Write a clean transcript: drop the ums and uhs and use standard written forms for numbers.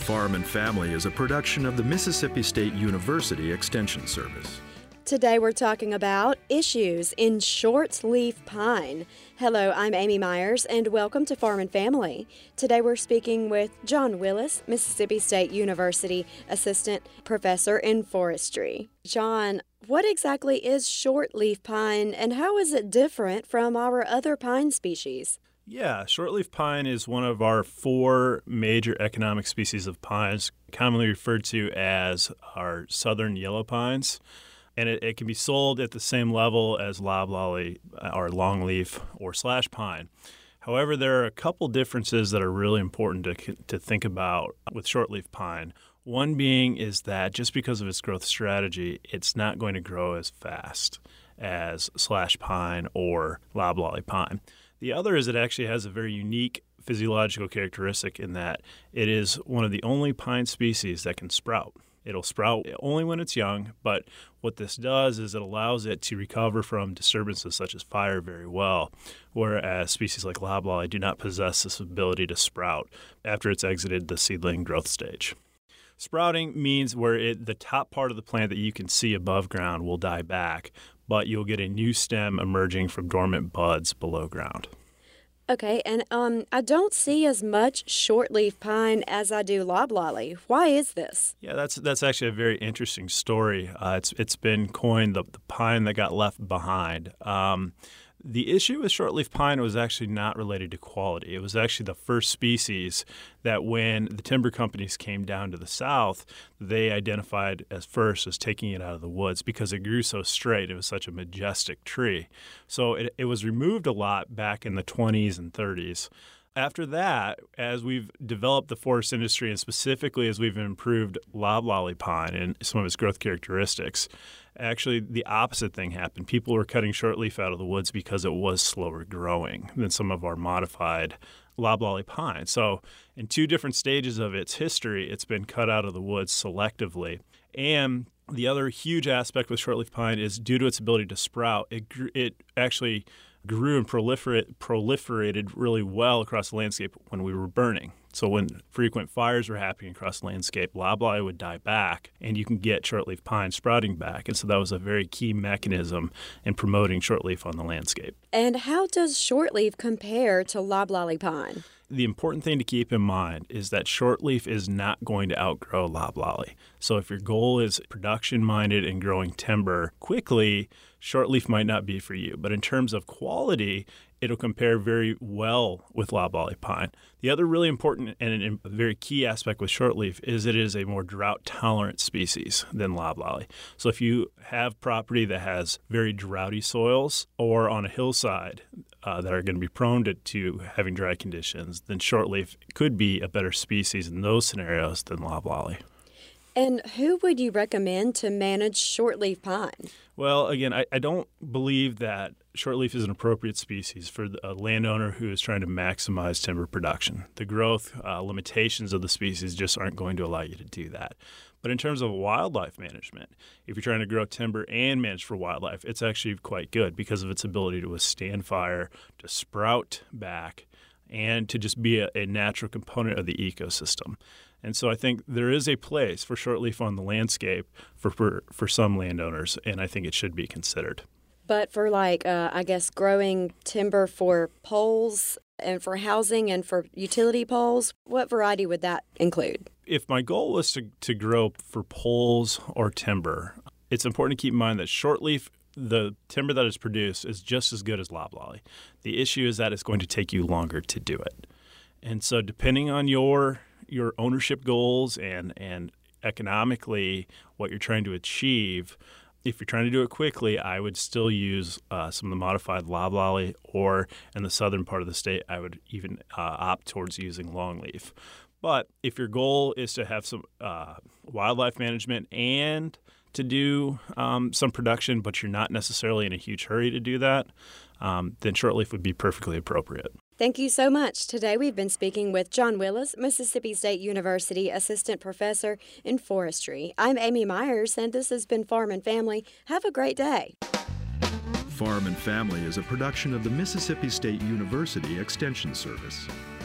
Farm and Family is a production of the Mississippi State University Extension Service. Today we're talking about issues in short-leaf pine. Hello, I'm Amy Myers, and welcome to Farm and Family. Today we're speaking with John Willis, Mississippi State University Assistant Professor in Forestry. John, what exactly is short-leaf pine, and how is it different from our other pine species? Yeah, shortleaf pine is one of our four major economic species of pines, commonly referred to as our southern yellow pines. And it can be sold at the same level as loblolly or longleaf or slash pine. However, there are a couple differences that are really important to think about with shortleaf pine. One being is that just because of its growth strategy, it's not going to grow as fast as slash pine or loblolly pine. The other is it actually has a very unique physiological characteristic in that it is one of the only pine species that can sprout. It'll sprout only when it's young, but what this does is it allows it to recover from disturbances such as fire very well, whereas species like loblolly do not possess this ability to sprout after it's exited the seedling growth stage. Sprouting means where the top part of the plant that you can see above ground will die back, but you'll get a new stem emerging from dormant buds below ground. Okay, and I don't see as much shortleaf pine as I do loblolly. Why is this? Yeah, that's actually a very interesting story. It's been coined the pine that got left behind. The issue with shortleaf pine was actually not related to quality. It was actually the first species that when the timber companies came down to the south, they identified as first as taking it out of the woods because it grew so straight. It was such a majestic tree. So it was removed a lot back in the 20s and 30s. After that, as we've developed the forest industry and specifically as we've improved loblolly pine and some of its growth characteristics, actually the opposite thing happened. People were cutting shortleaf out of the woods because it was slower growing than some of our modified loblolly pine. So in two different stages of its history, it's been cut out of the woods selectively. And the other huge aspect with shortleaf pine is due to its ability to sprout, it actually grew and proliferated really well across the landscape when we were burning. So when frequent fires were happening across the landscape, loblolly would die back, and you can get shortleaf pine sprouting back. And so that was a very key mechanism in promoting shortleaf on the landscape. And how does shortleaf compare to loblolly pine? The important thing to keep in mind is that shortleaf is not going to outgrow loblolly. So if your goal is production-minded and growing timber quickly, shortleaf might not be for you. But in terms of quality, it'll compare very well with loblolly pine. The other really important and a very key aspect with shortleaf is it is a more drought-tolerant species than loblolly. So if you have property that has very droughty soils or on a hillside that are going to be prone to having dry conditions, then shortleaf could be a better species in those scenarios than loblolly. And who would you recommend to manage shortleaf pine? Well, again, I don't believe that shortleaf is an appropriate species for a landowner who is trying to maximize timber production. The growth limitations of the species just aren't going to allow you to do that. But in terms of wildlife management, if you're trying to grow timber and manage for wildlife, it's actually quite good because of its ability to withstand fire, to sprout back, and to just be a natural component of the ecosystem. And so I think there is a place for shortleaf on the landscape for some landowners, and I think it should be considered. But for growing timber for poles and for housing and for utility poles, what variety would that include? If my goal was to grow for poles or timber, it's important to keep in mind that shortleaf, the timber that is produced, is just as good as loblolly. The issue is that it's going to take you longer to do it. And so depending on your ownership goals and economically what you're trying to achieve, if you're trying to do it quickly, I would still use some of the modified loblolly, or in the southern part of the state, I would even opt towards using longleaf. But if your goal is to have some wildlife management and to do some production, but you're not necessarily in a huge hurry to do that, then shortleaf would be perfectly appropriate. Thank you so much. Today we've been speaking with John Willis, Mississippi State University Assistant Professor in Forestry. I'm Amy Myers, and this has been Farm and Family. Have a great day. Farm and Family is a production of the Mississippi State University Extension Service.